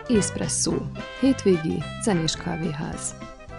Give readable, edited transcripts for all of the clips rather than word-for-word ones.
Espresso. Hétvégi zenés kávéház.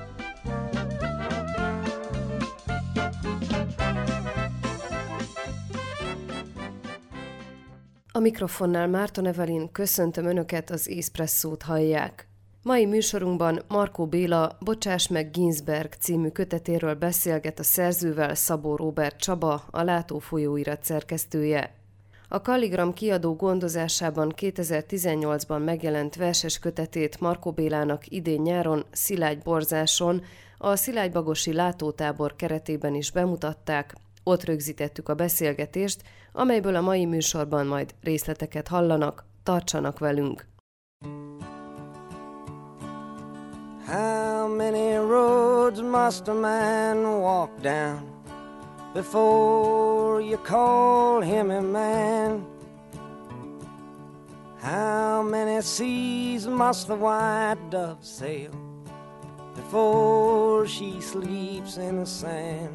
A mikrofonnál Márton Evelyn, köszöntöm Önöket, az Espresszót hallják. Mai műsorunkban Markó Béla Bocsáss meg Ginsberg című kötetéről beszélget a szerzővel Szabó Róbert Csaba, a Látó folyóirat szerkesztője. A Kalligram kiadó gondozásában 2018-ban megjelent verses kötetét Markó Bélának idén nyáron Szilágyborzáson, a Szilágybagosi látótábor keretében is bemutatták. Ott rögzítettük a beszélgetést, amelyből a mai műsorban majd részleteket hallanak. Tartsanak velünk! How many roads must a man walk down before you call him a man? How many seas must the white dove sail before she sleeps in the sand?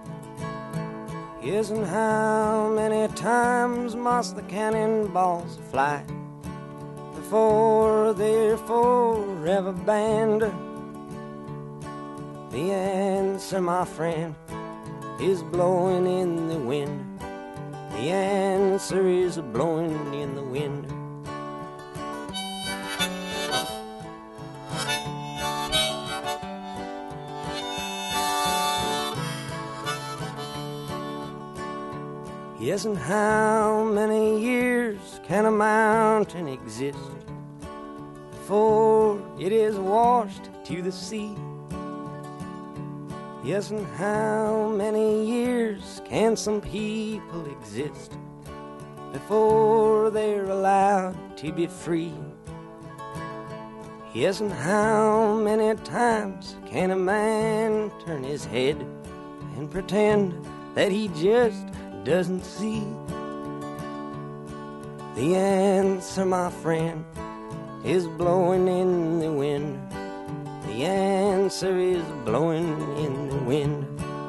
Yes, and how many times must the cannonballs fly before they're forever banned? The answer, my friend, is blowing in the wind. The answer is blowing in the wind. Yes, and how many years can a mountain exist before it is washed to the sea? Yes, and how many years can some people exist before they're allowed to be free? Yes, and how many times can a man turn his head and pretend that he just doesn't see? The answer, my friend, is blowing in the wind. The answer is blowing in the wind.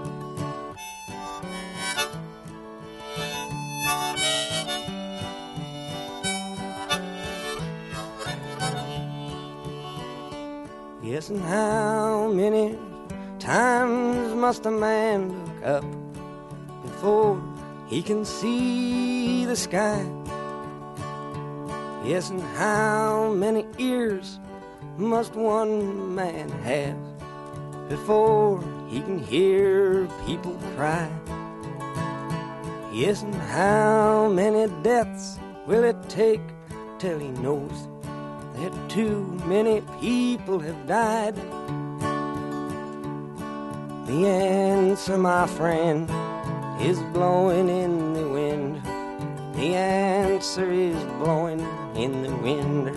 Yes, and how many times must a man look up before he can see the sky? Yes, and how many ears must one man have before he can hear people cry? Yes, and how many deaths will it take till he knows that too many people have died? The answer, my friend, is blowing in the wind. The answer is blowing in the wind.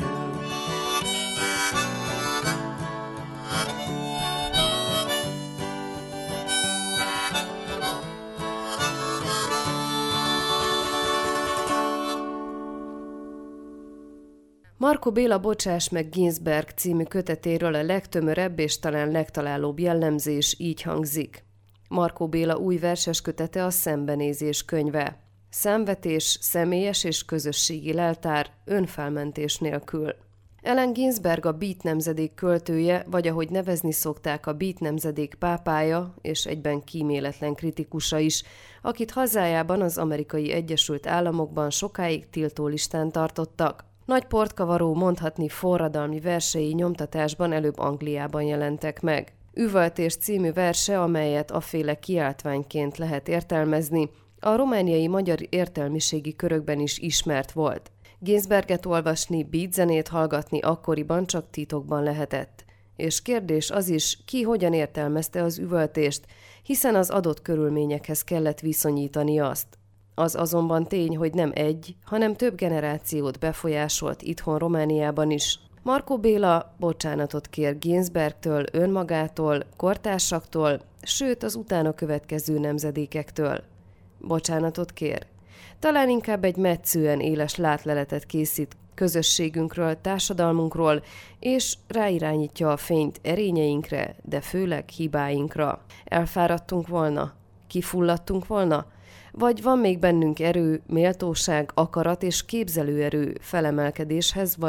Markó Béla Bocsáss meg Ginsberg című kötetéről a legtömörebb és talán legtalálóbb jellemzés így hangzik. Markó Béla új verses kötete a Szembenézés könyve. Számvetés, személyes és közösségi leltár, önfelmentés nélkül. Allen Ginsberg a beat nemzedék költője, vagy ahogy nevezni szokták, a beat nemzedék pápája, és egyben kíméletlen kritikusa is, akit hazájában, az Amerikai Egyesült Államokban sokáig tiltólistán tartottak. Nagy portkavaró, mondhatni forradalmi versei nyomtatásban előbb Angliában jelentek meg. Üvöltés című verse, amelyet afféle kiáltványként lehet értelmezni, a romániai magyar értelmiségi körökben is ismert volt. Ginsberget olvasni, beatzenét hallgatni akkoriban csak titokban lehetett. És kérdés az is, ki hogyan értelmezte az üvöltést, hiszen az adott körülményekhez kellett viszonyítani azt. Az azonban tény, hogy nem egy, hanem több generációt befolyásolt itthon Romániában is. Markó Béla bocsánatot kér Ginsbergtől, önmagától, kortársaktól, sőt az utána következő nemzedékektől. Bocsánatot kér. Talán inkább egy metszően éles látleletet készít közösségünkről, társadalmunkról, és ráirányítja a fényt erényeinkre, de főleg hibáinkra. Elfáradtunk volna? Kifulladtunk volna? Vagy van még bennünk erő, méltóság, akarat és képzelőerő felemelkedéshez vagy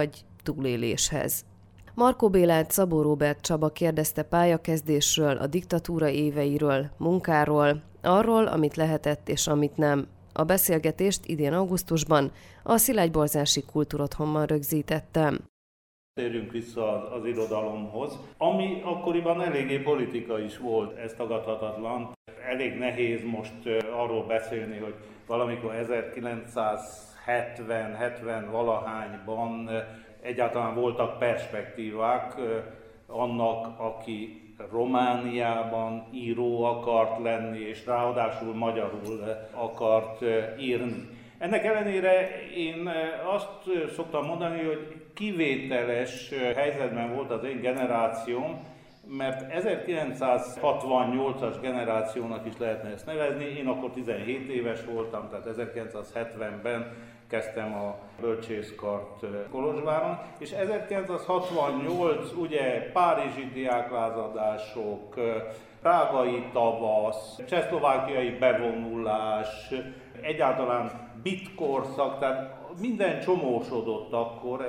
túléléshez. Markó Bélát Szabó Róbert Csaba kérdezte pályakezdésről, a diktatúra éveiről, munkáról, arról, amit lehetett és amit nem. A beszélgetést idén augusztusban a Szilágyborzási Kultúrotthonban rögzítettem. Térjünk vissza az irodalomhoz, ami akkoriban eléggé politika is volt, ez tagadhatatlan. Elég nehéz most arról beszélni, hogy valamikor 1970 valahányban egyáltalán voltak perspektívák annak, aki Romániában író akart lenni, és ráadásul magyarul akart írni. Ennek ellenére én azt szoktam mondani, hogy kivételes helyzetben volt az én generációm, mert 1968-as generációnak is lehetne ezt nevezni. Én akkor 17 éves voltam, tehát 1970-ben kezdtem a bölcsészkart Kolozsváron, és 1968 ugye párizsi diáklázadások, prágai tavasz, csehszlovákiai bevonulás, egyáltalán bitkorszak, tehát minden csomósodott akkor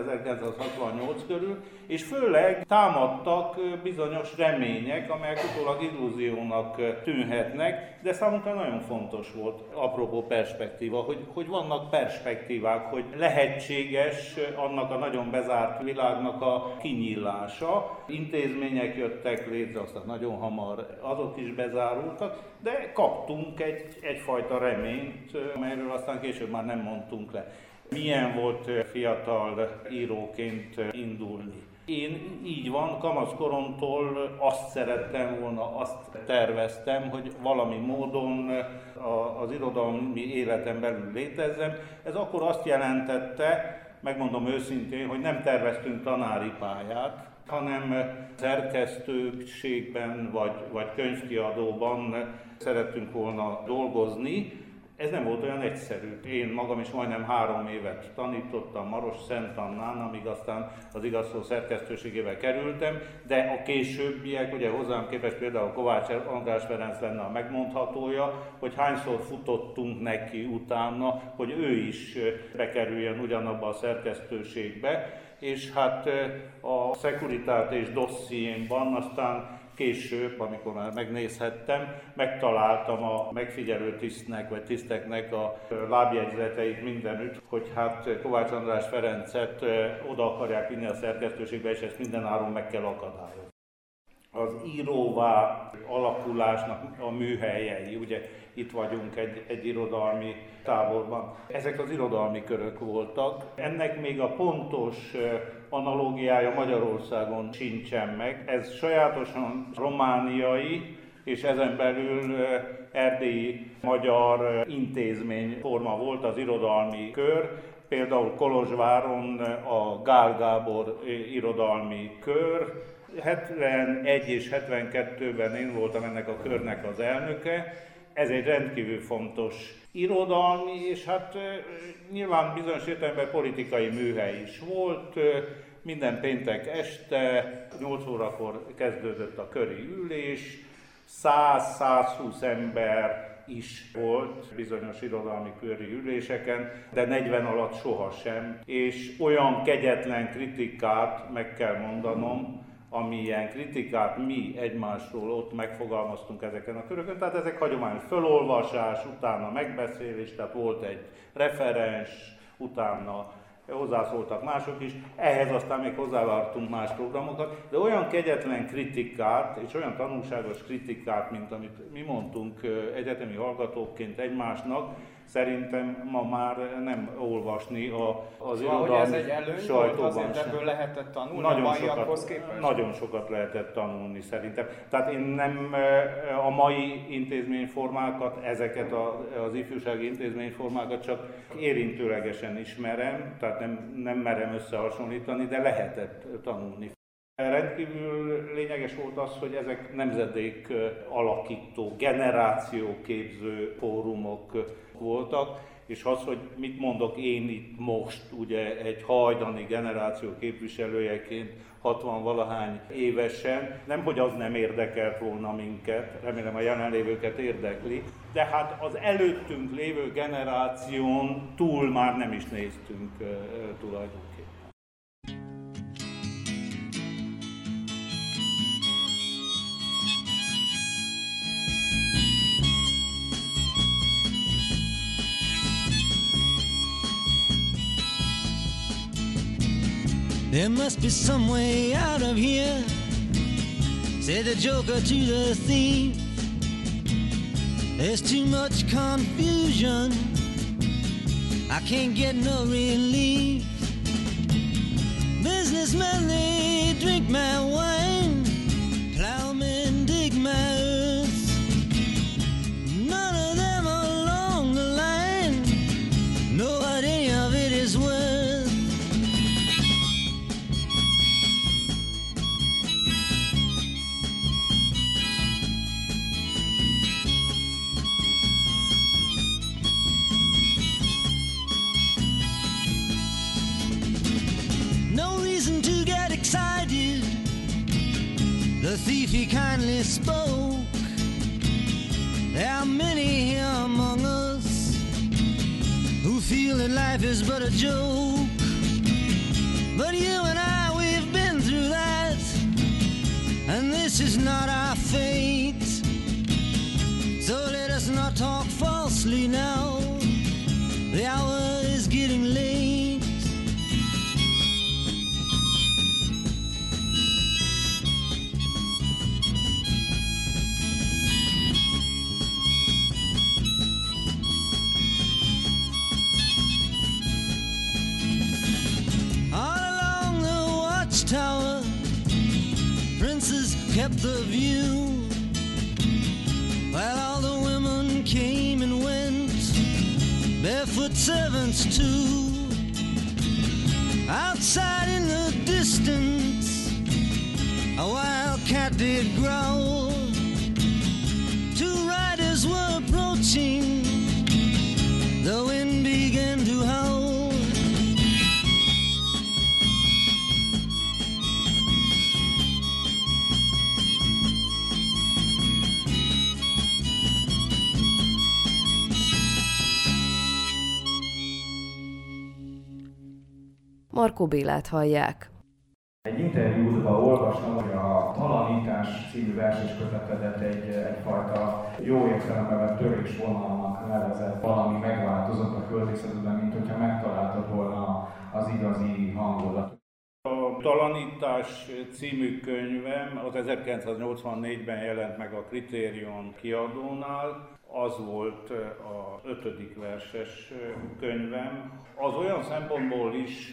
1968 körül, és főleg támadtak bizonyos remények, amelyek utólag illúziónak tűnhetnek, de számunkra nagyon fontos volt, apropó perspektíva, hogy vannak perspektívák, hogy lehetséges annak a nagyon bezárt világnak a kinyílása. Intézmények jöttek létre, aztán nagyon hamar azok is bezárultak, de kaptunk egyfajta reményt, amelyről aztán később már nem mondtunk le. Milyen volt fiatal íróként indulni? Én így van, kamaszkoromtól azt szerettem volna, azt terveztem, hogy valami módon az irodalmi életen belül létezzem. Ez akkor azt jelentette, megmondom őszintén, hogy nem terveztünk tanári pályát, hanem szerkesztőségben vagy könyvkiadóban szerettünk volna dolgozni. Ez nem volt olyan egyszerű. Én magam is majdnem 3 évet tanítottam Marosszentannán, amíg aztán az Igaz Szó szerkesztőségébe kerültem, de a későbbiek, ugye hozzám képest például Kovács András Ferenc lenne a megmondhatója, hogy hányszor futottunk neki utána, hogy ő is bekerüljön ugyanabba a szerkesztőségbe, és hát a Securitate és dossziémban aztán később, amikor már megnézhettem, megtaláltam a megfigyelő tisztnek vagy tiszteknek a lábjegyzeteit mindenütt, hogy hát Kovács András Ferencet oda akarják vinni a szerkesztőségbe, és ezt mindenáron meg kell akadályozni. Az íróvá alakulásnak a műhelyei, ugye itt vagyunk egy irodalmi táborban. Ezek az irodalmi körök voltak. Ennek még a pontos analógiája Magyarországon sincsen meg. Ez sajátosan romániai, és ezen belül erdélyi magyar intézményforma volt az irodalmi kör. Például Kolozsváron a Gál Gábor irodalmi kör. 71 és 72-ben én voltam ennek a körnek az elnöke. Ez egy rendkívül fontos irodalmi, és hát nyilván bizonyos értelemben politikai műhely is volt. Minden péntek este 8 órakor kezdődött a köri ülés, 100-120 ember is volt bizonyos irodalmi köri üléseken, de 40 alatt sohasem, és olyan kegyetlen kritikát meg kell mondanom, amilyen kritikát mi egymásról ott megfogalmaztunk ezeken a körökön. Tehát ezek hagyományos fölolvasás, utána megbeszélés, tehát volt egy referens, utána hozzászóltak mások is, ehhez aztán még hozzávártunk más programokat, de olyan kegyetlen kritikát és olyan tanulságos kritikát, mint amit mi mondtunk egyetemi hallgatóként egymásnak, szerintem ma már nem olvasni az irodalmi ez egy előny sajtóban volt, azért sem. ebből lehetett tanulni a maiakhoz képest? Nagyon sokat lehetett tanulni szerintem. Tehát én nem a mai intézményformákat, ezeket az ifjúsági intézményformákat csak érintőlegesen ismerem, tehát nem merem összehasonlítani, de lehetett tanulni. Rendkívül lényeges volt az, hogy ezek nemzedék alakító, generációképző fórumok voltak, és az, hogy mit mondok én itt most, ugye egy hajdani generáció képviselőjeként, 60-valahány évesen, nemhogy az nem érdekelt volna minket, remélem a jelenlévőket érdekli, de hát az előttünk lévő generáción túl már nem is néztünk tulajdonképpen. There must be some way out of here, said the joker to the thief. There's too much confusion, I can't get no relief. Businessmen, they drink my wine, plowmen dig my earth. None of them along the line know what any of it is worth. No reason to get excited, the thief he kindly spoke. There are many here among us who feel that life is but a joke. But you and I, we've been through that, and this is not our fate. So let us not talk falsely now, the hour is getting late. Tower, princes kept the view, while all the women came and went, barefoot servants too. Outside in the distance, a wild cat did growl. Two riders were approaching, the wind began to howl. Markó Bélát hallják. Egy interjúban olvastam, hogy a Talanítás című verses kötetedet egyfajta jó értelemben vett törésvonalnak nevezett. Valami megváltozott a költészetben, mint hogyha megtaláltad volna az igazi hangodat. A Talanítás című könyvem az 1984-ben jelent meg a Kriterion kiadónál. Az volt a 5. verses könyvem. Az olyan szempontból is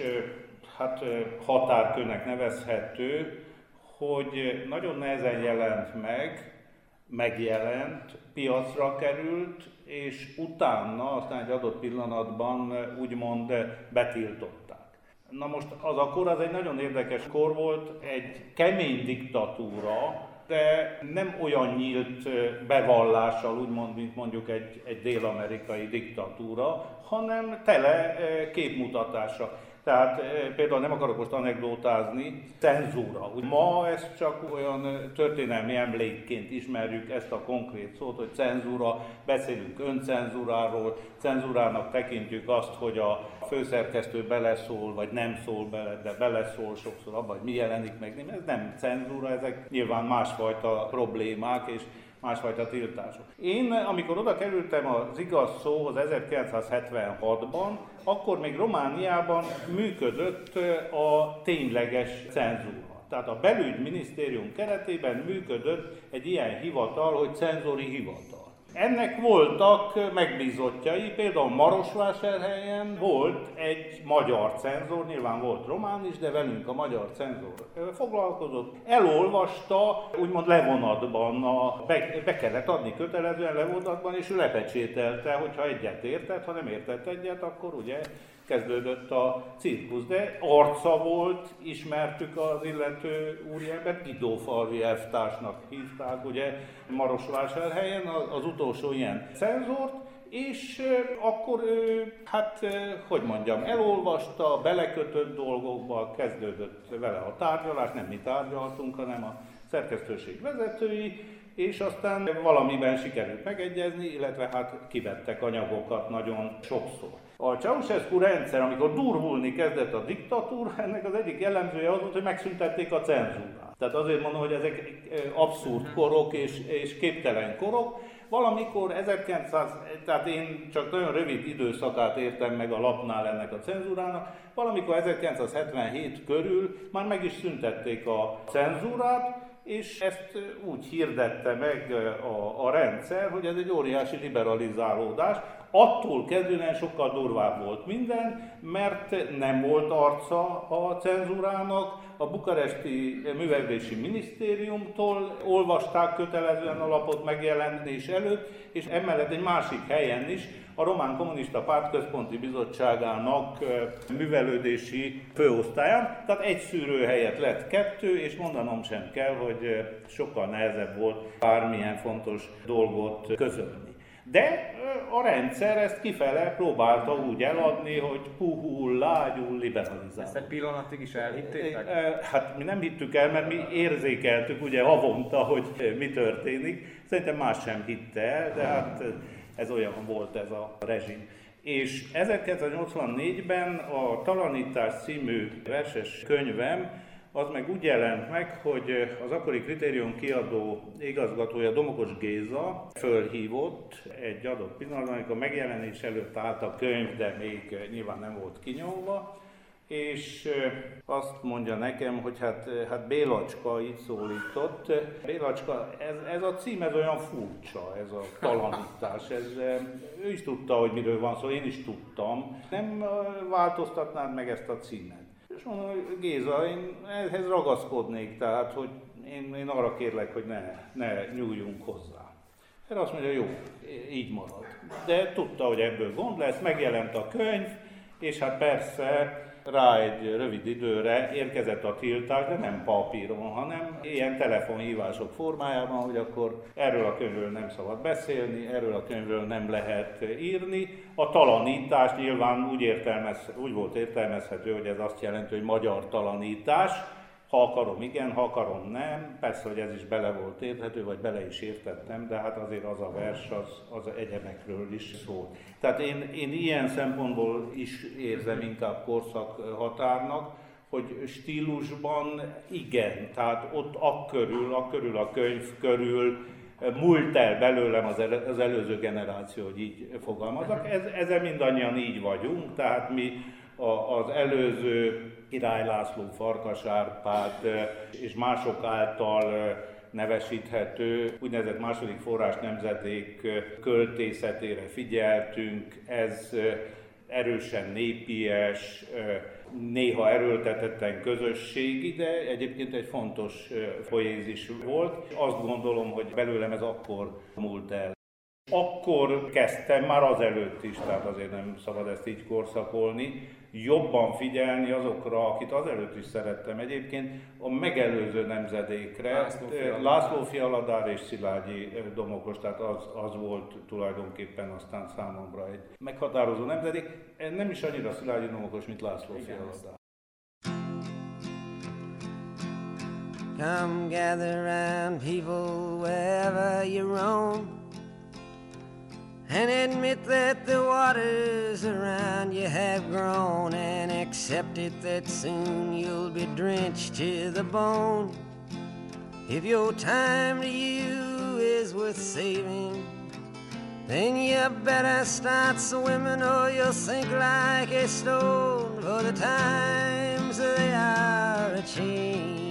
határkőnek nevezhető, hogy nagyon nehezen jelent meg, megjelent, piacra került, és utána, aztán egy adott pillanatban úgymond betiltották. Na most az a kor az egy nagyon érdekes kor volt, egy kemény diktatúra, de nem olyan nyílt bevallással, úgymond, mint mondjuk egy dél-amerikai diktatúra, hanem tele képmutatásra. Tehát például nem akarok most anekdótázni, cenzúra. Ma ezt csak olyan történelmi emlékként ismerjük ezt a konkrét szót, hogy cenzúra, beszélünk öncenzúráról, cenzúrának tekintjük azt, hogy a főszerkesztő beleszól, vagy nem szól bele, de beleszól sokszor abban, hogy mi jelenik meg. Ez nem cenzúra, ezek nyilván másfajta problémák és másfajta tiltások. Én, amikor oda kerültem az igaz szóhoz 1976-ban, akkor még Romániában működött a tényleges cenzúra. Tehát a belügyminisztérium keretében működött egy ilyen hivatal, hogy cenzori hivatal. Ennek voltak megbízottjai, például Marosvásárhelyen volt egy magyar cenzor, nyilván volt román is, de velünk a magyar cenzor foglalkozott. Elolvasta, úgymond levonatban, be kellett adni kötelezően levonatban, és ő lepecsételte, hogyha egyet értett, ha nem értett egyet, akkor ugye kezdődött a cirkusz, de arca volt, ismertük az illető úriembert, Guidófalvi elvtársnak hívták, ugye Marosvásárhelyen az utolsó ilyen cenzort, és akkor ő, elolvasta, belekötött dolgokba, kezdődött vele a tárgyalás, nem mi tárgyaltunk, hanem a szerkesztőség vezetői, és aztán valamiben sikerült megegyezni, illetve kivettek anyagokat nagyon sokszor. A Ceausescu rendszer, amikor durvulni kezdett a diktatúra, ennek az egyik jellemzője az volt, hogy megszüntették a cenzúrát. Tehát azért mondom, hogy ezek abszurd korok és képtelen korok, valamikor 1900, tehát én csak nagyon rövid időszakát értem meg a lapnál ennek a cenzúrának, valamikor 1977 körül már meg is szüntették a cenzúrát, és ezt úgy hirdette meg a rendszer, hogy ez egy óriási liberalizálódás. Attól kezdően sokkal durvább volt minden, mert nem volt arca a cenzúrának, a bukaresti művelődési minisztériumtól olvasták kötelezően a lapot megjelenés előtt, és emellett egy másik helyen is, a Román Kommunista Párt Központi Bizottságának művelődési főosztályán, tehát egy szűrőhelyet lett 2, és mondanom sem kell, hogy sokkal nehezebb volt bármilyen fontos dolgot közölni. De a rendszer ezt kifele próbálta úgy eladni, hogy puhul, lágyul, liberalizál. Ezt egy pillanatig is elhittétek? Hát mi nem hittük el, mert mi érzékeltük ugye havonta, hogy mi történik. Szerintem más sem hitte el, de hát ez olyan volt ez a rezsim. És 1984-ben a Talanítás című verses könyvem az meg úgy jelent meg, hogy az akkori Kritérium kiadó igazgatója Domokos Géza fölhívott egy adott pillanatban, amikor megjelenés előtt állt a könyv, de még nyilván nem volt kinyomva, és azt mondja nekem, hogy hát Bélacska így szólított. Bélacska, ez a cím, ez olyan furcsa, ez a talanítás. Ő is tudta, hogy miről van szó, én is tudtam. Nem változtatnád meg ezt a címet? És mondom, hogy Géza, én ehhez ragaszkodnék, tehát hogy én arra kérlek, hogy ne nyúljunk hozzá. Erre azt mondja, jó, így marad. De tudta, hogy ebből gond lesz, megjelent a könyv, és hát persze rá egy rövid időre érkezett a tiltás, de nem papíron, hanem ilyen telefonhívások formájában, hogy akkor erről a könyvről nem szabad beszélni, erről a könyvről nem lehet írni. A talanítás nyilván úgy volt értelmezhető, hogy ez azt jelenti, hogy magyar talanítás. Ha akarom, igen, ha akarom, nem. Persze, hogy ez is bele volt érthető, vagy bele is értettem, de hát azért az a vers, az egyebekről is szólt. Tehát én ilyen szempontból is érzem inkább korszakhatárnak, hogy stílusban igen, tehát ott akkörül a könyv körül múlt el belőlem az előző generáció, hogy így fogalmazok. Ezzel mindannyian így vagyunk, tehát mi az előző Király László, Farkas Árpád és mások által nevesíthető úgynevezett második forrás nemzedék költészetére figyeltünk. Ez erősen népies, néha erőltetetten közösségi, de egyébként egy fontos poézis volt. Azt gondolom, hogy belőlem ez akkor múlt el. Akkor kezdtem, már azelőtt is, tehát azért nem szabad ezt így korszakolni, jobban figyelni azokra, akit azelőtt is szerettem egyébként, a megelőző nemzedékre, László Fialadár és Szilágyi Domokos, tehát az volt tulajdonképpen aztán számomra egy meghatározó nemzedék, nem is annyira Szilágyi Domokos, mint László Fialadár. Come gather round people wherever you roam, and admit that the waters around you have grown, and accept it that soon you'll be drenched to the bone. If your time to you is worth saving, then you better start swimming or you'll sink like a stone, for the times they are a-changing.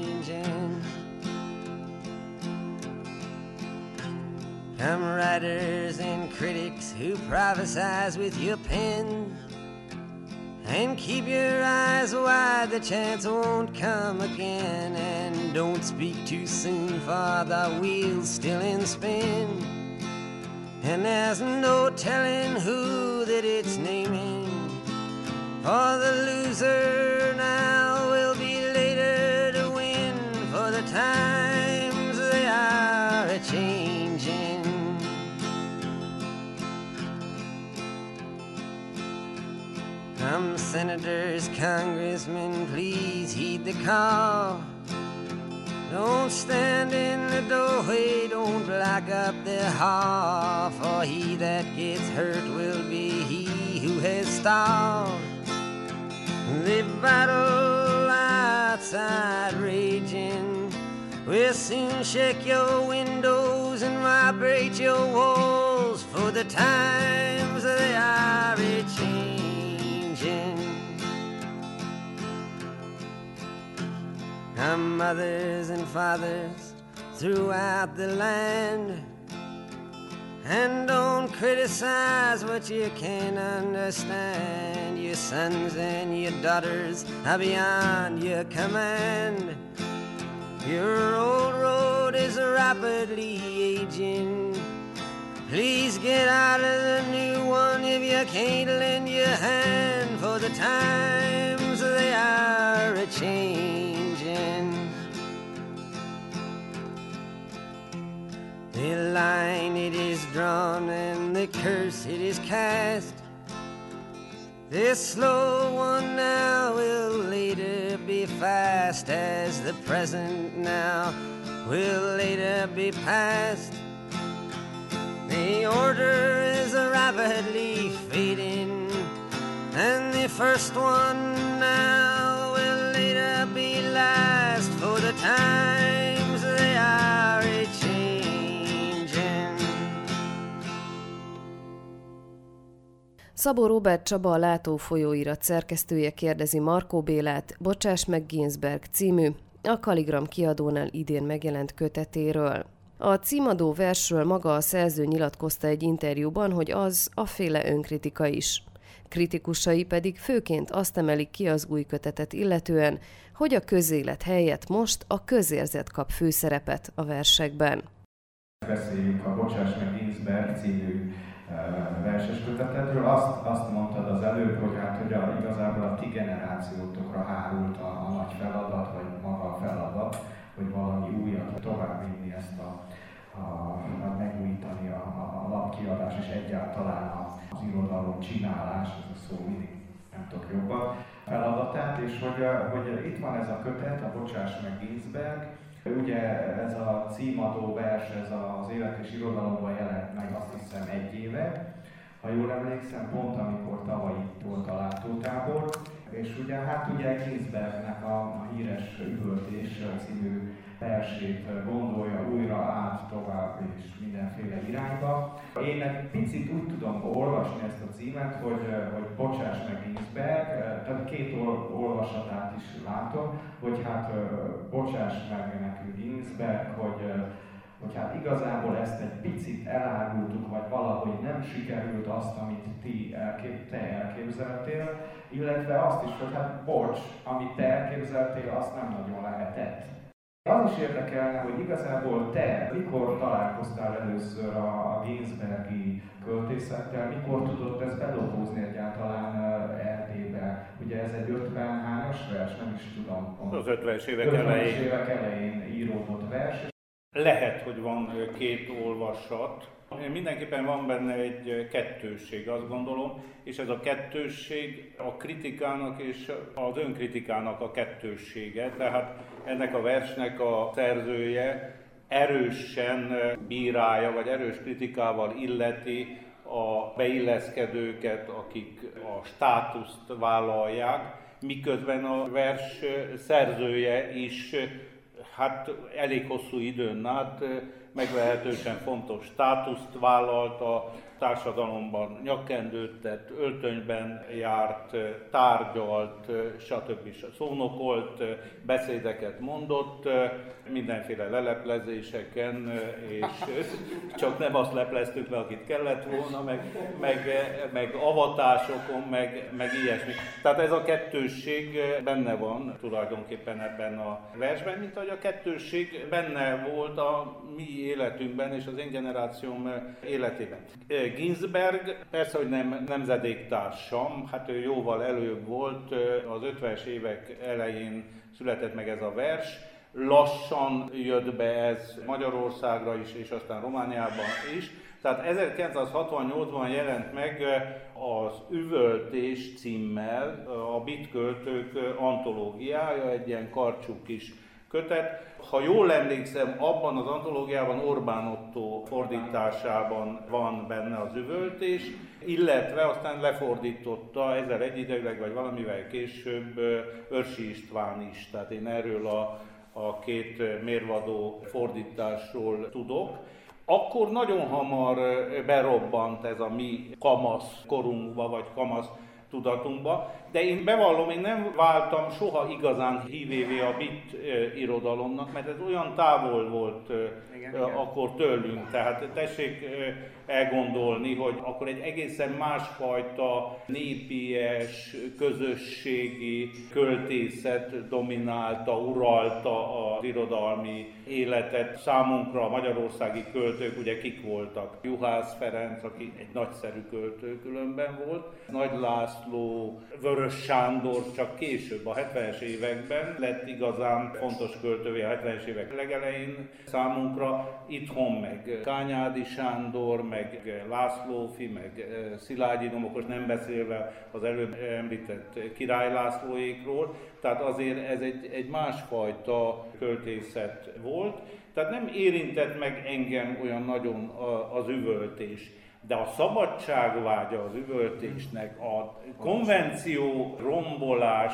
Come writers and critics who prophesize with your pen, and keep your eyes wide, the chance won't come again. And don't speak too soon, for the wheel's still in spin, and there's no telling who that it's naming. For the loser now will be later to win, for the times they are a-changing. Come senators, congressmen, please heed the call. Don't stand in the doorway, don't block up the hall, for he that gets hurt will be he who has stalled. The battle outside raging will soon shake your windows and vibrate your walls. for the times they are a-changing. Our mothers and fathers throughout the land, and don't criticize what you can't understand. Your sons and your daughters are beyond your command. Your old road is rapidly aging. Please get out of the new one if you can't lend your hand, for the times they are a-changing. The line it is drawn and the curse it is cast. This slow one now will later be fast, as the present now will later be past. The order is rapidly fading, and the first one now will later be last, for the times they are a-changing. Szabó Róbert Csaba, a Látó folyóirat szerkesztője kérdezi Markó Bélát Bocsáss meg Ginsberg című, a Kaligram kiadónál idén megjelent kötetéről. A címadó versről maga a szerző nyilatkozta egy interjúban, hogy az afféle önkritika is. Kritikusai pedig főként azt emelik ki az új kötetet illetően, hogy a közélet helyett most a közérzet kap főszerepet a versekben. Beszéljünk a Bocsáss meg Ginsberg című verses kötetedről. Azt mondtad az előbb, hogy igazából a ti generációtokra hárult a nagy feladat, vagy maga a feladat, hogy valami újat továbbvinni, ezt megújítani a lapkiadás és egyáltalán az irodalom csinálás, ez a szó mindig nem tudok jobban, feladatát, és hogy itt van ez a kötet, a Bocsáss meg Ginsberg. Ugye ez a címadó vers, ez az Élet és Irodalomban jelent meg, azt hiszem 1 éve. Ha jól emlékszem, pont amikor tavaly itt volt a látótábor. És ugye Ginsbergnek a híres Üvöltés című versét gondolja újra át tovább és mindenféle irányba. Én egy picit úgy tudom olvasni ezt a címet, hogy Bocsáss meg Ginsberg, tehát 2 olvasatát is látom, hogy bocsáss meg nekünk Ginsberg, hogy igazából ezt egy picit elárultuk, vagy valahogy nem sikerült azt, amit te elképzeltél, illetve azt is, hogy bocs, amit te elképzeltél, azt nem nagyon lehetett. Az is érdekelne, hogy igazából te mikor találkoztál először a Ginsbergi költészettel, mikor tudod ezt bedolgozni egyáltalán Erdélybe? Ugye ez egy 50-hányas vers, nem is tudom. Az 50-es évek 50-es évek elején íródott vers. Lehet, hogy van 2 olvasat. Mindenképpen van benne egy kettősség, azt gondolom, és ez a kettősség a kritikának és az önkritikának a kettőssége. Tehát ennek a versnek a szerzője erősen bírálja, vagy erős kritikával illeti a beilleszkedőket, akik a státuszt vállalják, miközben a vers szerzője is elég hosszú időn át meglehetősen fontos státuszt vállalt a társadalomban, nyakkendőt tett, öltönyben járt, tárgyalt, stb. Szónokolt, beszédeket mondott, mindenféle leleplezéseken, és csak nem azt lepleztük le, akit kellett volna, meg avatásokon, meg ilyesmi. Tehát ez a kettősség benne van tulajdonképpen ebben a versben, mint ahogy a kettősség benne volt a mi életünkben és az én generációm életében. Ginsberg persze, hogy nem nemzedéktársam, ő jóval előbb volt, az 50-es évek elején született meg ez a vers, lassan jött be ez Magyarországra is, és aztán Romániában is. Tehát 1968-ban jelent meg az Üvöltés címmel a Bit költők antológiája, egy ilyen karcsú kis kötet. Ha jól emlékszem, abban az antológiában Orbán Ottó fordításában van benne az Üvöltés, illetve aztán lefordította ezzel egyidejűleg, vagy valamivel később Örsi István is. Tehát én erről a 2 mérvadó fordításról tudok. Akkor nagyon hamar berobbant ez a mi kamasz korunkba, vagy kamasz tudatunkba, de én bevallom, én nem váltam soha igazán hívévé a beat irodalomnak, mert ez olyan távol volt akkor tőlünk, tehát tessék elgondolni, hogy akkor egy egészen másfajta népies, közösségi költészet dominálta, uralta az irodalmi életet. Számunkra a magyarországi költők ugye kik voltak? Juhász Ferenc, aki egy nagyszerű költő különben volt, Nagy László, Vörös Sándor csak később, a 70-es években lett igazán fontos költővé, a 70-es évek legelején számunkra, itthon meg Kányádi Sándor, meg Lászlófi, meg Szilágyi Domokos, nem beszélve az előbb említett Király Lászlóékról, tehát azért ez egy másfajta költészet volt, tehát nem érintett meg engem olyan nagyon az üvöltés. De a szabadságvágya az üvöltésnek, a konvenció rombolás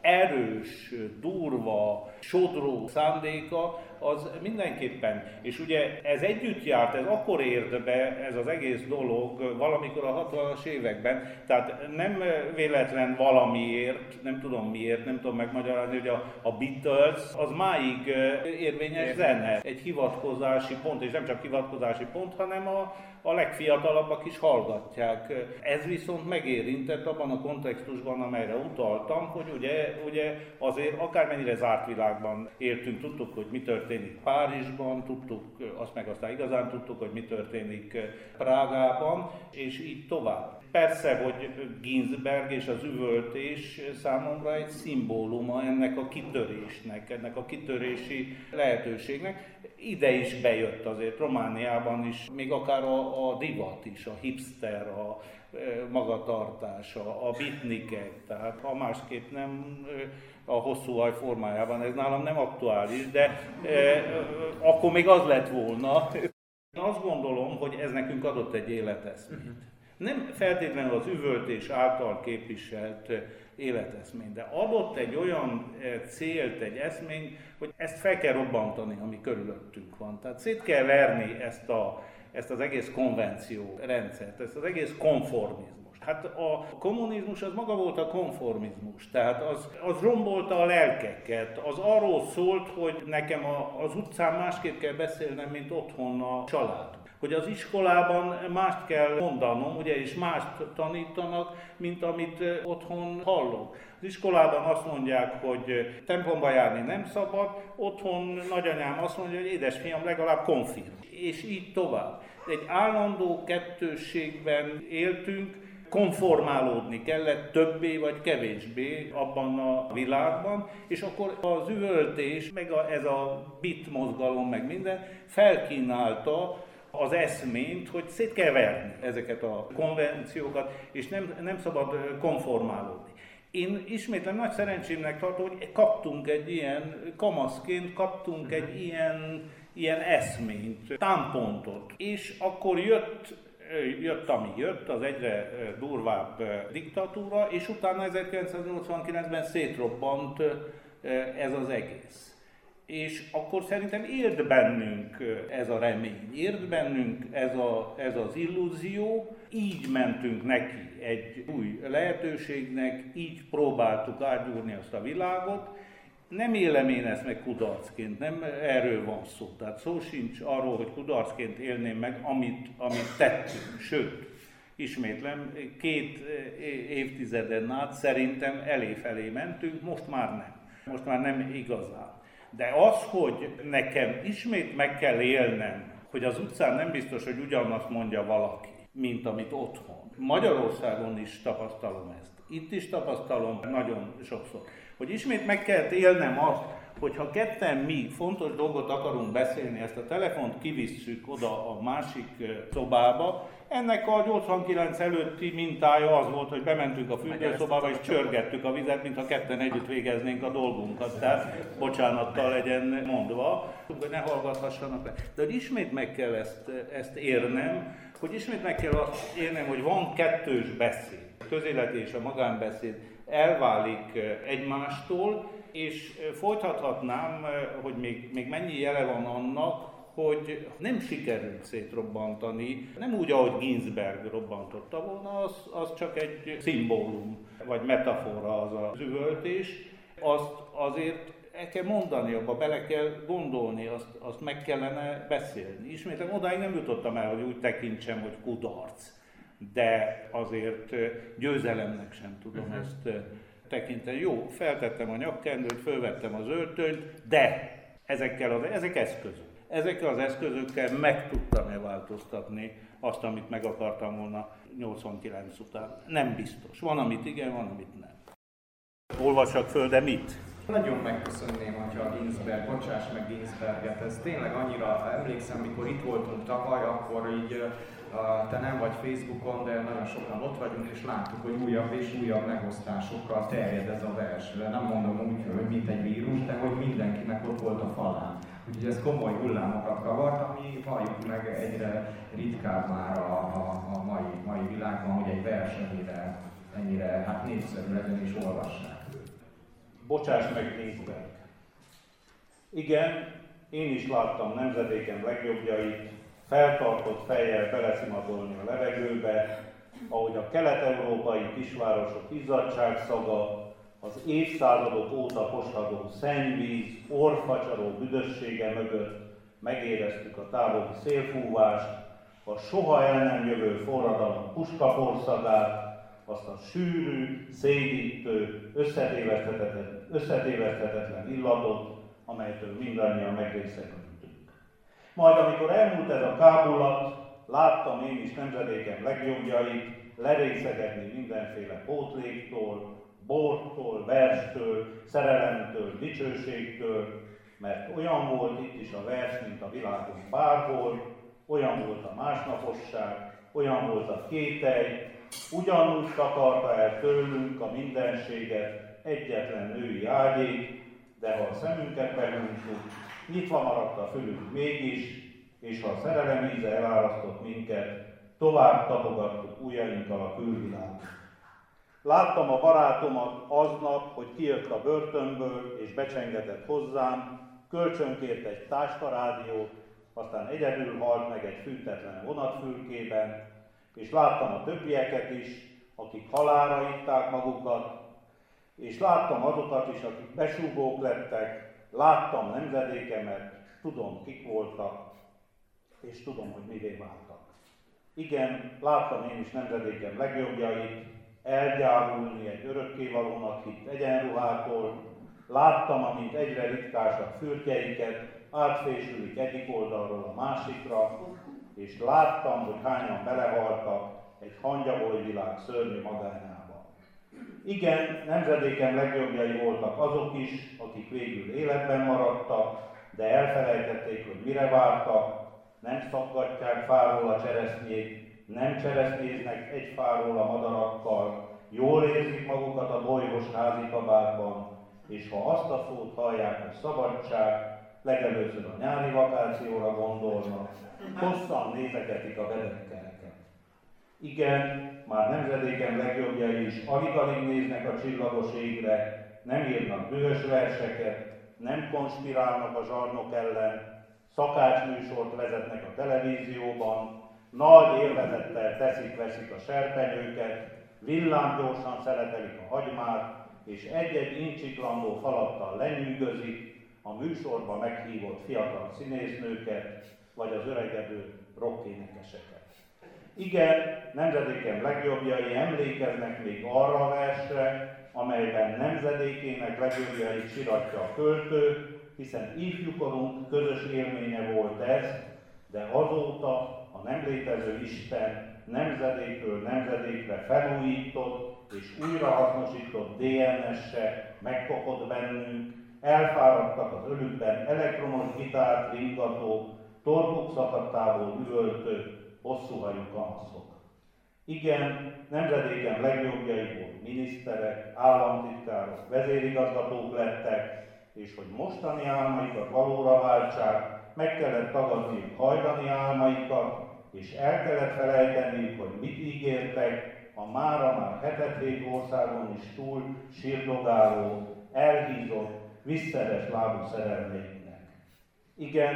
erős, durva, sodró szándéka, az mindenképpen. És ugye ez együtt járt, ez akkor ért be ez az egész dolog valamikor a 60-as években, tehát nem véletlen valamiért, nem tudom miért, nem tudom megmagyarázni, hogy a Beatles az máig érvényes zene, egy hivatkozási pont, és nem csak hivatkozási pont, hanem a legfiatalabbak is hallgatják. Ez viszont megérintett abban a kontextusban, amelyre utaltam, hogy ugye azért akármennyire zárt világban éltünk, tudtuk, hogy mi történik Párizsban, tudtuk, azt meg aztán igazán tudtuk, hogy mi történik Prágában, és így tovább. Persze, hogy Ginsberg és az üvöltés számomra egy szimbóluma ennek a kitörésnek, ennek a kitörési lehetőségnek. Ide is bejött azért Romániában is, még akár a divat is, a hipster, a magatartás, a beatnikek, tehát ha másképp nem a hosszú haj formájában, ez nálam nem aktuális, de akkor még az lett volna. Én azt gondolom, hogy ez nekünk adott egy életeszményt. Nem feltétlenül az üvöltés által képviselt életeszmény, de adott egy olyan célt, egy eszményt, hogy ezt fel kell robbantani, ami körülöttünk van. Tehát szét kell verni ezt az egész konvenció rendszert, ezt az egész konformizmust. Hát a kommunizmus az maga volt a konformizmus, tehát az rombolta a lelkeket, az arról szólt, hogy nekem az utcán másképp kell beszélnem, mint otthon a család. Hogy az iskolában mást kell mondanom, ugye, és mást tanítanak, mint amit otthon hallok. Az iskolában azt mondják, hogy templomba járni nem szabad, otthon nagyanyám azt mondja, hogy édesfiam, legalább konfirm. És így tovább. Egy állandó kettősségben éltünk, konformálódni kellett többé vagy kevésbé abban a világban, és akkor az üvöltés, meg ez a beat mozgalom, meg minden felkínálta az eszményt, hogy szét kell verni ezeket a konvenciókat, és nem szabad konformálódni. Én ismétlen nagy szerencsémnek tartom, hogy kaptunk egy ilyen, kamaszként kaptunk egy ilyen eszményt, támpontot. És akkor jött, ami jött, az egyre durvább diktatúra, és utána 1989-ben szétrobbant ez az egész. És akkor szerintem élt bennünk ez a remény, élt bennünk ez az illúzió, így mentünk neki egy új lehetőségnek, így próbáltuk átgyúrni azt a világot. Nem élem én ezt meg kudarcként, nem erről van szó. Tehát szó sincs arról, hogy kudarcként élném meg, amit tettünk. Sőt, ismétlem, 2 évtizeden át szerintem elé-felé mentünk, most már nem. Most már nem igazán. De az, hogy nekem ismét meg kell élnem, hogy az utcán nem biztos, hogy ugyanazt mondja valaki, mint amit otthon. Magyarországon is tapasztalom ezt. Itt is tapasztalom nagyon sokszor. Hogy ismét meg kell élnem azt, hogyha ketten mi fontos dolgot akarunk beszélni, ezt a telefont kivisszük oda a másik szobába, ennek a 89 előtti mintája az volt, hogy bementünk a fürdőszobába és csörgettük a vizet, mintha ketten együtt végeznénk a dolgunkat. Tehát bocsánattal legyen mondva, hogy ne hallgathassanak le. De hogy ismét meg kell ezt érnem, hogy ismét meg kell azt érnem, hogy van kettős beszéd. A közéleti és a magánbeszéd elválik egymástól, és folytathatnám, hogy még mennyi jele van annak, hogy nem sikerült szétrobbantani, nem úgy, ahogy Ginsberg robbantotta volna, az csak egy szimbólum, vagy metafora az az üvöltés. Azt azért el kell mondani, abba bele kell gondolni, azt meg kellene beszélni. Ismétlem, odáig nem jutottam el, hogy úgy tekintsem, hogy kudarc, de azért győzelemnek sem tudom ezt tekinteni. Jó, feltettem a nyakkendőt, fölvettem az öltönyt, de ezek eszközök. Ezekkel az eszközökkel meg tudtam-e változtatni azt, amit meg akartam volna 89 után? Nem biztos. Van, amit igen, van, amit nem. Olvassak föl, de mit? Nagyon megköszönném, hogyha Ginsberg, bocsáss meg Ginsberget, ez tényleg annyira, emlékszem, mikor itt voltunk tavaly, akkor így te nem vagy Facebookon, de nagyon sokan ott vagyunk, és láttuk, hogy újabb és újabb megosztásokkal terjed ez a vers. Nem mondom úgy, hogy mint egy vírus, de hogy mindenkinek ott volt a falán. Úgyhogy ez komoly hullámokat kavart, ami valljuk meg egyre ritkább már a mai világban, hogy egy vers ennyire népszerű legyen és olvassák. Bocsáss meg, Ginsberg. Igen, én is láttam nemzedékem legjobbjait, feltartott fejjel beleszimatolni a levegőbe, ahogy a kelet-európai kisvárosok izzadságszaga, az évszázadok óta posadó szennyvíz, orrfacsaró büdössége mögött megéreztük a távoli szélfúvást, a soha el nem jövő forradalom puskaporszagát, azt a sűrű, szédítő, összetéveszthetetlen illatot, amelytől mindannyian megrészegültünk. Majd amikor elmúlt ez a kábulat, láttam én is nemzedékem legjobbjait lerészegedni mindenféle pótléktól, bortól, verstől, szerelemtől, dicsőségtől, mert olyan volt itt is a vers, mint a világon bárhol, olyan volt a másnaposság, olyan volt a kételj, ugyanúgy takarta el tőlünk a mindenséget egyetlen női ágyék, de ha a szemünket behúztuk, nyitva maradt a fülünk mégis, és ha a szerelem íze elárasztott minket, tovább tapogattuk ujjainkkal a külvilágot. Láttam a barátomat aznap, hogy kijött a börtönből és becsengetett hozzám, kölcsönkért egy táskarádiót, aztán egyedül halt meg egy fűtetlen vonatfülkében, és láttam a többieket is, akik halálra itták magukat, és láttam azokat is, akik besúgók lettek, láttam nemzedékemet, tudom, kik voltak, és tudom, hogy mivé váltak. Igen, láttam én is nemzedékem legjobbjait, elgyávulni egy örökkévalónak hitt egyenruhától, láttam, amint egyre ritkásabb fürtjeiket átfésülik egyik oldalról a másikra, és láttam, hogy hányan belehaltak egy hangyaboly világ szörnyű magányába. Igen, nemzedékem legjobbjai voltak azok is, akik végül életben maradtak, de elfelejtették, hogy mire vártak, nem szaggatják fáról a cseresznyét, nem cseresznyéznek egy fáról a madarakkal, jól érzik magukat a bolyhos házikabátban, és ha azt a szót hallják, hogy szabadság, legelőször a nyári vakációra gondolnak, hosszan nézegetik a vedekkereket. Igen, már nemzedékem legjobbjai is alig-alig néznek a csillagos égre, nem írnak dühös verseket, nem konspirálnak a zsarnok ellen, szakácsműsort vezetnek a televízióban, nagy élvezettel teszik-veszik a serpenyőket, villámgyorsan szeletelik a hagymát, és egy-egy incsiklandó falattal lenyűgözik a műsorba meghívott fiatal színésznőket, vagy az öregedő rockénekeseket. Igen, nemzedékem legjobbjai emlékeznek még arra a versre, amelyben nemzedékének legjobbjait siratja a költő, hiszen ifjúkorunk közös élménye volt ez, de azóta a nem létező Isten nemzedékről nemzedékre felújított és újrahasznosított DNS-se megkopott bennünk, elfáradtak az ölükben elektromos gitárt ringató, torkuk szakadtából üvöltő, hosszúhajú kamaszok. Igen, nemzedékem legjobbjaiból miniszterek, államtitkárok, vezérigazgatók lettek, és hogy mostani álmaikat valóra váltsák, meg kellett tagadniuk hajdani álmaikat, és el kellett felejteniük, hogy mit ígértek a mára már hetedik országon is túl sírdogáló, elhízott, visszeres lábú szerelméknek. Igen,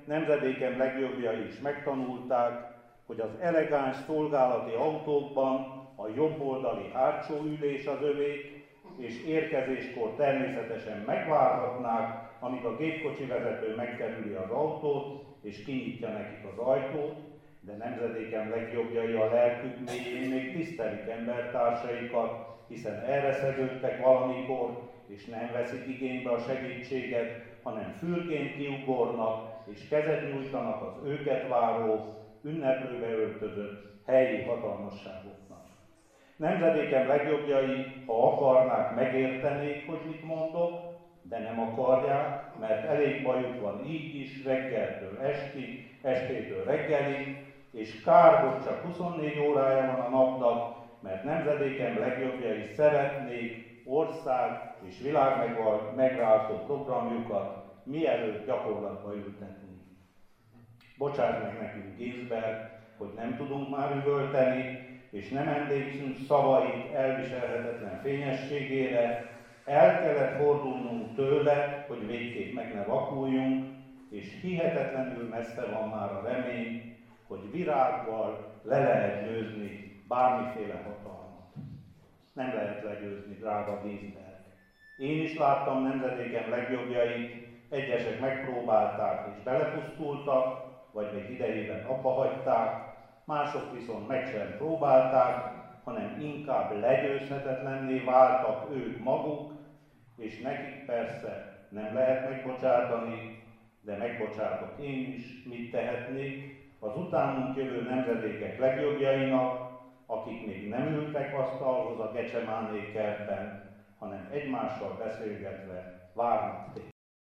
nemzedékem legjobbjai is megtanulták, hogy az elegáns szolgálati autókban a jobboldali hátsó ülés az övék, és érkezéskor természetesen megvárhatnák, amíg a gépkocsi vezető megkerüli az autót, és kinyitja nekik az ajtót, de nemzedékem legjobbjai a lelkük mélyén még tisztelik embertársaikat, hiszen erre szegődtek valamikor, és nem veszik igénybe a segítséget, hanem fülként kiugornak, és kezet nyújtanak az őket váró, ünneplőbe öltözött helyi hatalmasságoknak. Nemzedékem legjobbjai, ha akarnák, megértenék, hogy mit mondok, de nem akarják, mert elég bajuk van így is, reggeltől estig, estétől reggelig, és kár, hogy csak 24 órája van a napnak, mert nemzedékem legjobbjai szeretnék ország és világ megváltó programjukat mielőtt gyakorlatba ültetni. Bocsáss meg nekünk, Ginsberg, hogy nem tudunk már üvölteni, és nem emlékszünk szavait elviselhetetlen fényességére, el kellett fordulnunk tőle, hogy végképp meg ne vakuljunk, és hihetetlenül messze van már a remény, hogy virággal le lehet győzni bármiféle hatalmat. Nem lehet legyőzni, drága Ginsberg. Én is láttam nemzedékem legjobbjait, egyesek megpróbálták és belepusztultak, vagy még idejében abbahagyták, mások viszont meg sem próbálták, hanem inkább legyőzhetetlenné váltak ők maguk, és nekik persze nem lehet megbocsátani, de megbocsátok én is, mit tehetnék az utánunk jövő nemzedékek legjobbjainak, akik még nem ültek asztalhoz a Gecsemáné kertben, hanem egymással beszélgetve várnak téged.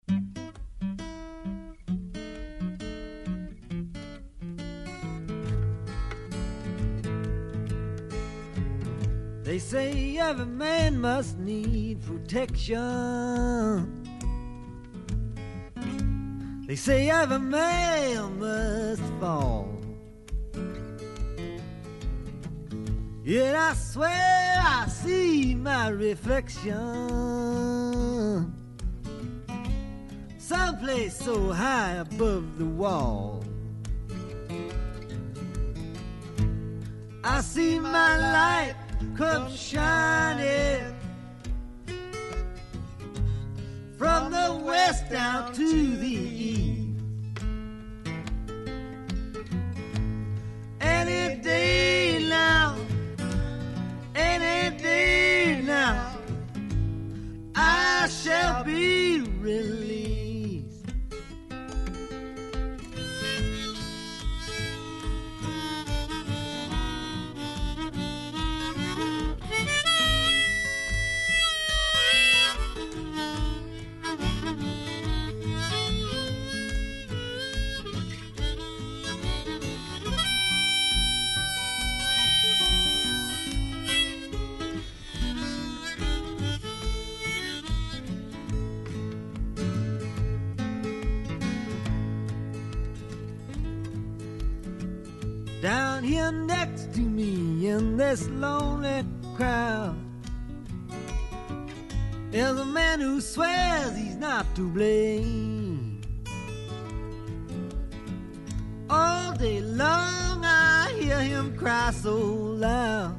They say every man must need protection. They say every man must fall. Yet I swear I see my reflection someplace so high above the wall. I see my light come shining from the west down to the east. Any day now, I shall be released. Down here next to me in this lonely crowd is a man who swears he's not to blame. All day long I hear him cry so loud,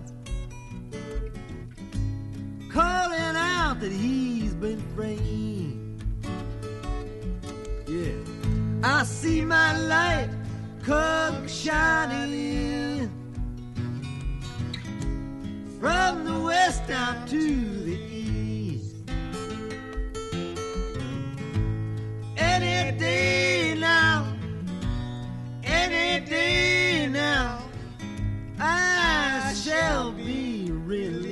calling out that he's been framed. Yeah, I see my light come shining from the west down to the east. Any day now, I shall be released.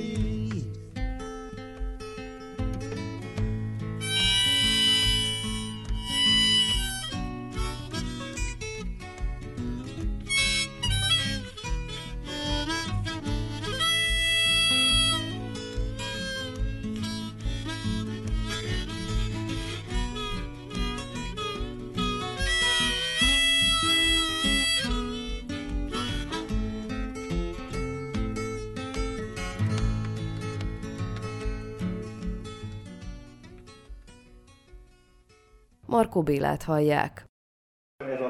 Markó Bélát hallják. Ez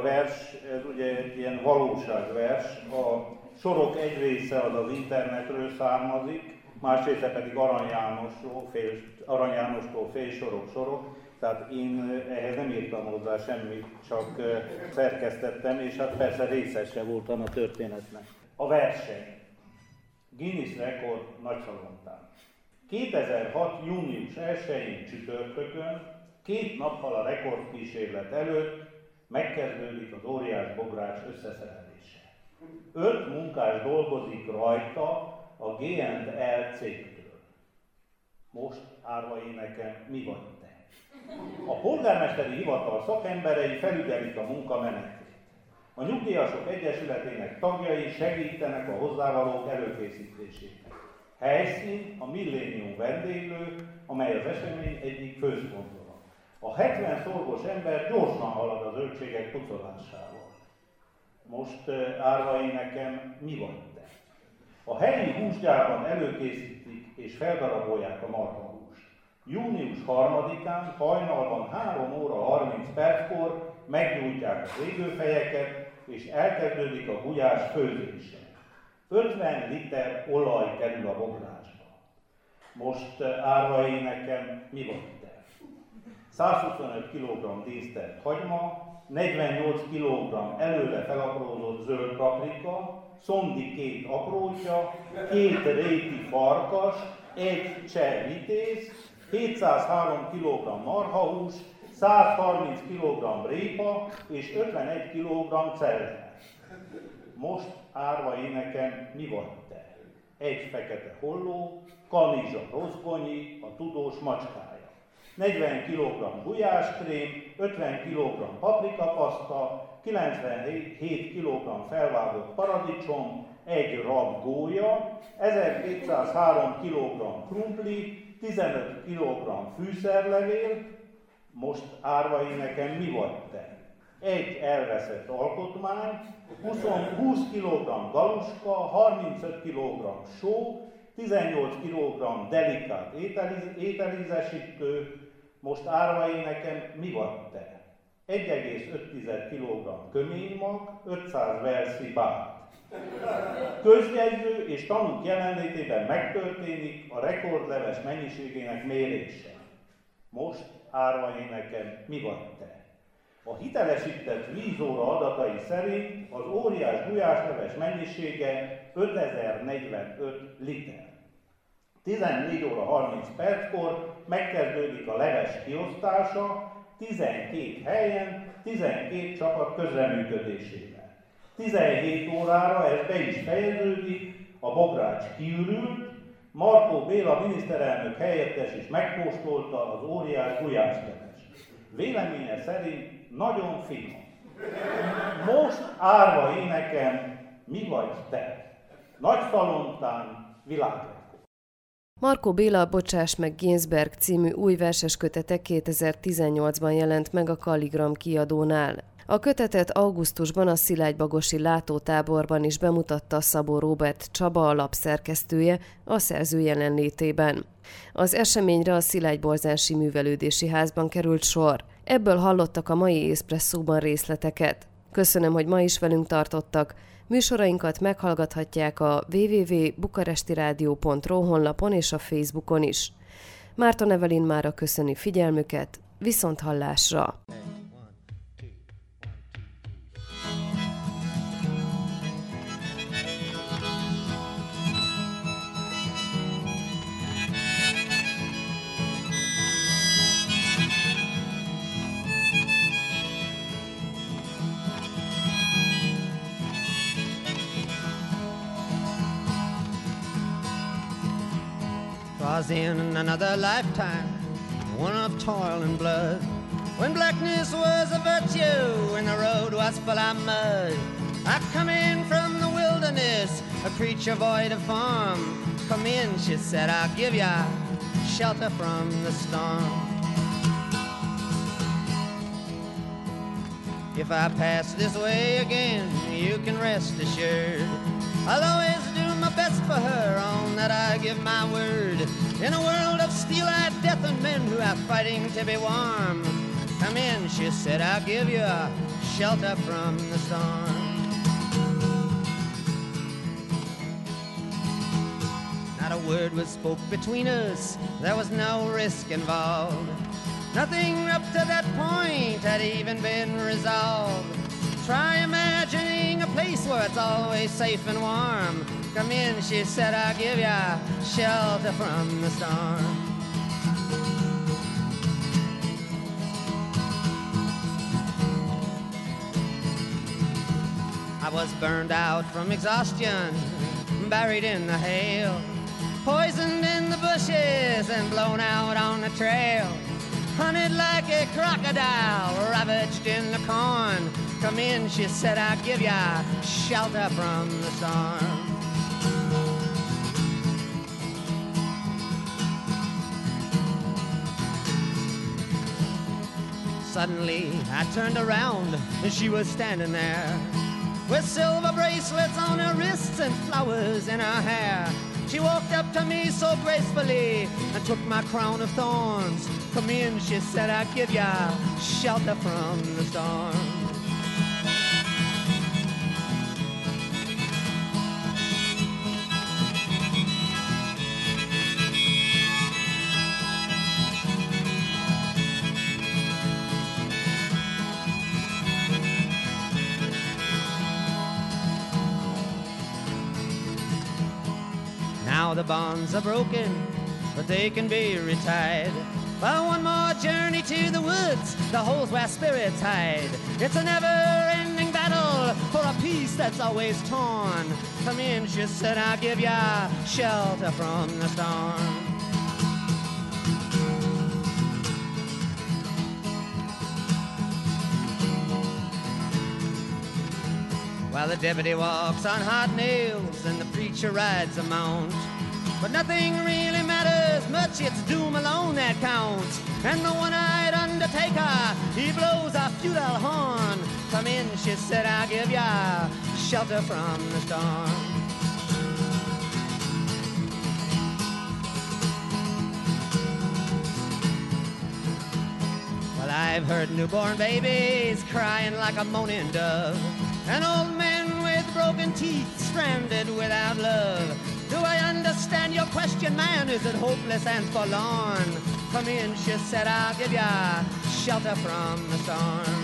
ilyen valóságvers. A sorok egy része az az internetről származik, más része pedig Arany Jánostól sorok. Tehát én ehhez nem írtam hozzá semmit, csak szerkesztettem, és hát persze részese voltam a történetnek. A verseny. Guinness rekord Nagyszalontán. 2006. június 1-én csütörtökön, 2 nappal a rekordkísérlet előtt megkezdődik az óriás bogrács összeszerelése. 5 munkás dolgozik rajta a G&L cégtől. Most árvai nekem, mi vagy te? A polgármesteri hivatal szakemberei felügyelik a munka menetét. A Nyugdíjasok Egyesületének tagjai segítenek a hozzávalók előkészítésében. Helyszín a Millennium vendéglő, amely az esemény egyik főszponzora. A 70 szorgos ember gyorsan halad a zöldségek pucolásával. Most árvai nekem, mi vagy te? A helyi húsgyárban előkészítik és feldarabolják a marhahúst. Június 3-án hajnalban 3 óra 30 perckor meggyújtják az égőfejeket, és elkezdődik a gulyás főzése. 50 liter olaj kerül a bográcsba. Most árvai nekem, mi vagy te? 125 kg dísztelt hagyma, 48 kg előre felaprózott zöld paprika, szondi 2 aprótja, 2 réti farkas, 1 cseh vitéz, 703 kg marhahús, 130 kg répa és 51 kg cereje. Most árvai nekem, mi vagy te? 1 fekete holló, kanizsa rozgonyi, a tudós macskája. 40 kg gulyáskrém, 50 kg paprikapaszta, 97 kg felvágott paradicsom, 1 rab gólya, 1203 kg krumpli, 15 kg fűszerlevél. Most árvai nekem, mi vagy te? 1 elveszett alkotmány, 20 kg galuska, 35 kg só, 18 kg delikát ételízesítő. Most árvai nekem, mi vagy te? 1,5 kg köménymag, 500 verszi bát. Közjegyző és tanúk jelenlétében megtörténik a rekordleves mennyiségének mérése. Most árvai nekem, mi vagy te? A hitelesített vízóra adatai szerint az óriás gulyásleves mennyisége 5045 liter. 14 óra 30 perckor megkezdődik a leves kiosztása 12 helyen, 12 csapat közreműködésével. 17 órára ez be is fejeződik, a bogrács kiürült, Markó Béla miniszterelnök helyettes is megkóstolta az óriás gulyásleves. Véleménye szerint nagyon finom. Most árvai nekem, mi vagy te? Nagyszalontán világrekord. Markó Béla Bocsáss meg Ginsberg című új verseskötete 2018-ban jelent meg a Kalligram kiadónál. A kötetet augusztusban a Szilágybagosi látótáborban is bemutatta Szabó Róbert Csaba, a lap szerkesztője, a szerző jelenlétében. Az eseményre a Szilágyborzánsi Művelődési Házban került sor. Ebből hallottak a mai Eszpresszóban részleteket. Köszönöm, hogy ma is velünk tartottak. Műsorainkat meghallgathatják a www.bukarestiradio.ro honlapon és a Facebookon is. Márton Evelin mára köszöni figyelmüket, viszonthallásra! Was in another lifetime, one of toil and blood, when blackness was a virtue and the road was full of mud. I've come in from the wilderness, a creature void of form. Come in, she said, I'll give ya shelter from the storm. If I pass this way again, you can rest assured I'll always do my best for her, on that I give my word. In a world of steel-eyed death and men who are fighting to be warm, come in, she said, I'll give you shelter from the storm. word was spoke between us, there was no risk involved. Nothing up to that point had even been resolved. Try imagining a place where it's always safe and warm. Come in, she said, I'll give ya shelter from the storm. I was burned out from exhaustion, buried in the hail, poisoned in the bushes and blown out on the trail, hunted like a crocodile, ravaged in the corn. Come in, she said, I'll give ya shelter from the storm. Suddenly I turned around and she was standing there with silver bracelets on her wrists and flowers in her hair. She walked up to me so gracefully and took my crown of thorns. Come in, she said, I'll give ya shelter from the storm. Now the bonds are broken, but they can be retied. For one more journey to the woods, the holes where spirits hide. It's a never-ending battle for a peace that's always torn. Come in, she said, I'll give ya shelter from the storm. While the deputy walks on hot nails and the preacher rides a mount. But nothing really matters much, it's doom alone that counts. And the one-eyed undertaker, he blows a futile horn. Come in, she said, I'll give ya shelter from the storm. Well, I've heard newborn babies crying like a moaning dove, and old men with broken teeth stranded without love. Do I understand your question, man? Is it hopeless and forlorn? Come in, she said, I'll give ya shelter from the storm.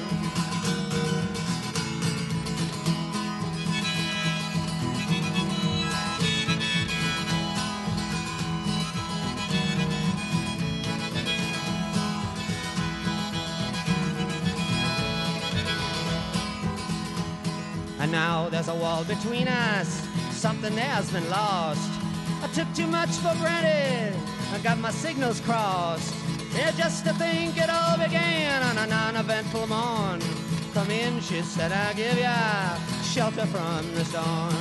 And now there's a wall between us, something has been lost. I took too much for granted, I got my signals crossed. Yeah, just to think it all began on a non-eventful morn. Come in, she said, I'll give ya shelter from the storm.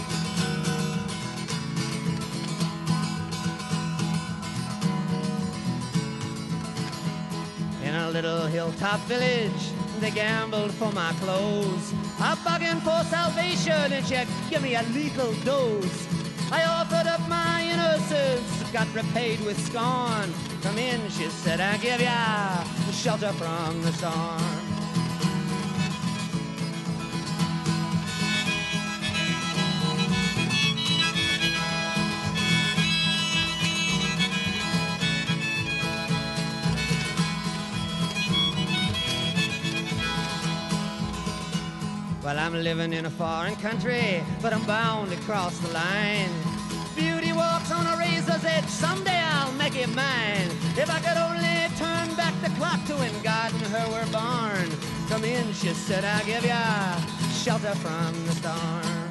In a little hilltop village, they gambled for my clothes. I bargained for salvation and she give me a lethal dose. I offered up my innocence, got repaid with scorn. Come in, she said, I'll give ya shelter from the storm. Well, I'm living in a foreign country, but I'm bound to cross the line. Beauty walks on a razor's edge, someday I'll make it mine. If I could only turn back the clock to when God and her were born. Come in, she said, I'll give ya shelter from the storm.